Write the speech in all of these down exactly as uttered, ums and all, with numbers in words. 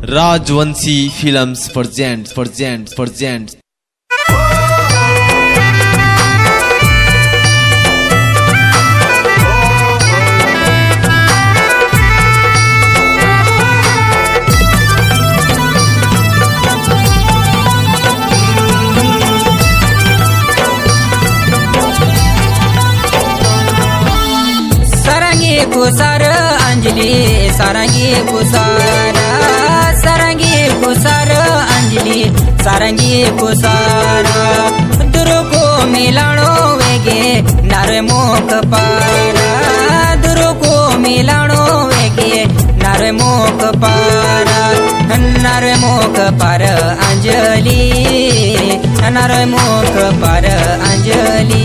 Rajvanshi films presents presents presents कुसार अंजलि सारंगी कुसार सारंगी कुसार अंजलि सारंगी कुसार दुरु को मिलाणो वेगे नारे मुख पार दुरु को मिलाणो वेगे नारे मुख पार नारे मुख पार अंजलि नारे मुख पार अंजलि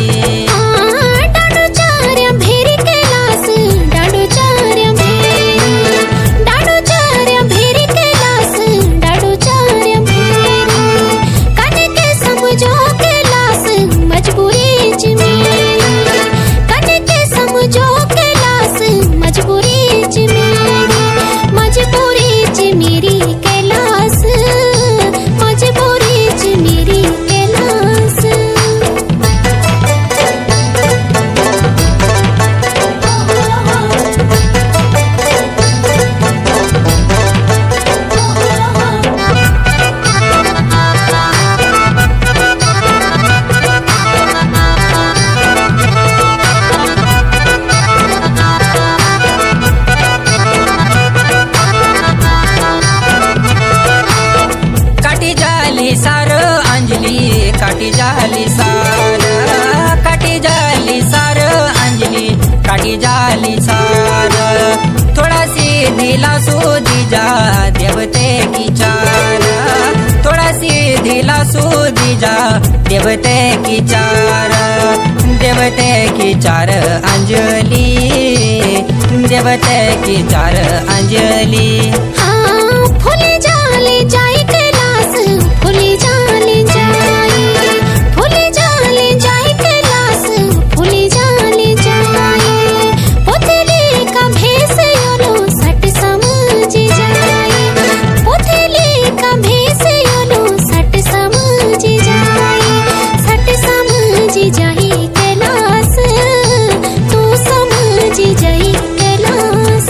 काटी जाली सार काटी जाली सार अंजलि काटी जाली सार थोड़ा सी दिला सूदी जा देवते की चार थोड़ा सी दिला सूदी जा देवते की चार देवते की चार अंजलि देवते की चार अंजलि हाँ फूले जाले जाई कैलाश फूले जाले जाई फूले जाले जाई कैलाश फूले जाले जाई पोथली का भेष योलो सट समझ जाई पोथली का भेष योलो सट समझ जाई सट समझ जाई कैलाश तू समझ जाई कैलाश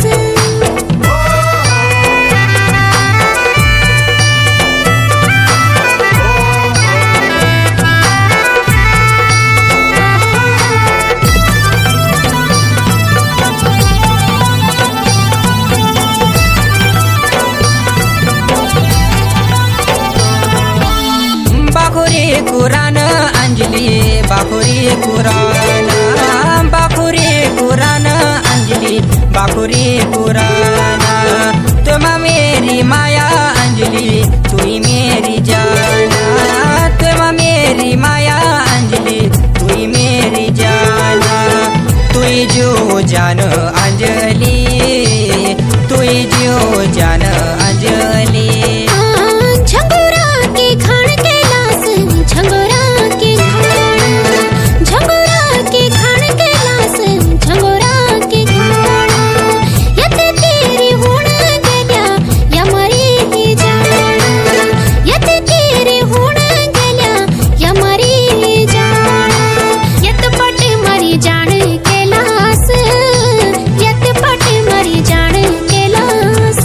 बाखुरी कुरान अंजलि बाखुरी कुरान बाखुरी कुरान अंजलि बाखुरी कुरान तुम मेरी माया अंजलि तू ही मेरी जान तुम मेरी माया अंजलि तू ही मेरी जान तू ही जो जान अंजलि तू ही जो जान अंजलि झंगोरा के खान कैलाश झंगोरा के खान झंगोरा के खान कैलाश झंगोरा के खान यत तेरी होण गेल्या या मरी ही जान यत तेरी होण गेल्या या मरी ही जान यत पट मरी जान कैलाश यत पट मरी जान कैलाश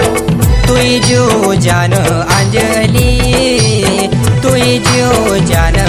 तू ही जो जान अंजलि तू ही जो जान